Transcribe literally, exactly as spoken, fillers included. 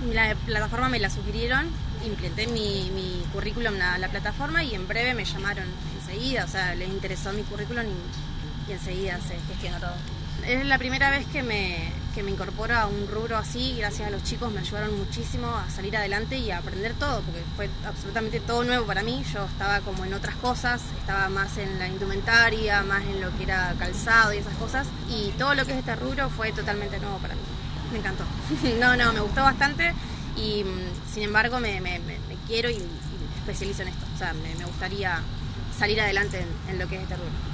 La plataforma me la sugirieron, implementé mi, mi currículum a la plataforma y en breve me llamaron enseguida, o sea, les interesó mi currículum y, y enseguida se gestionó todo. Es la primera vez que me, que me incorporo a un rubro así, gracias a los chicos me ayudaron muchísimo a salir adelante y a aprender todo, porque fue absolutamente todo nuevo para mí. Yo estaba como en otras cosas, estaba más en la indumentaria, más en lo que era calzado y esas cosas, y todo lo que es este rubro fue totalmente nuevo para mí. Me encantó. No, no, me gustó bastante y sin embargo me, me, me quiero y, y especializo en esto. O sea, me, me gustaría salir adelante en, en lo que es este rubro.